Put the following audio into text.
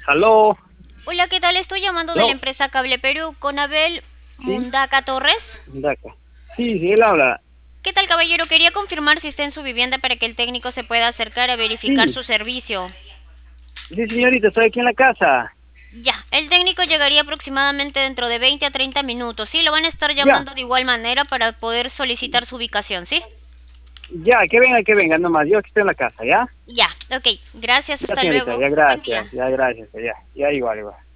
Aló, Hola, ¿qué tal? Estoy llamando de la no, empresa Cable Perú con Abel sí, Mundaca Torres. de acá. Sí, sí, él habla. ¿Qué tal, caballero? Quería confirmar si está en su vivienda para que el técnico se pueda acercar a verificar Sí, su servicio. sí, señorita, estoy aquí en la casa. Ya, el técnico llegaría aproximadamente dentro de 20 a 30 minutos. Sí, lo van a estar Ya, llamando de igual manera para poder solicitar su ubicación, ¿sí? ya, que venga nomás. Yo aquí estoy en la casa, ¿ya? Ya, ok. Gracias, Ya, hasta señorita, luego. ya, Buen día. gracias, ya, igual, igual.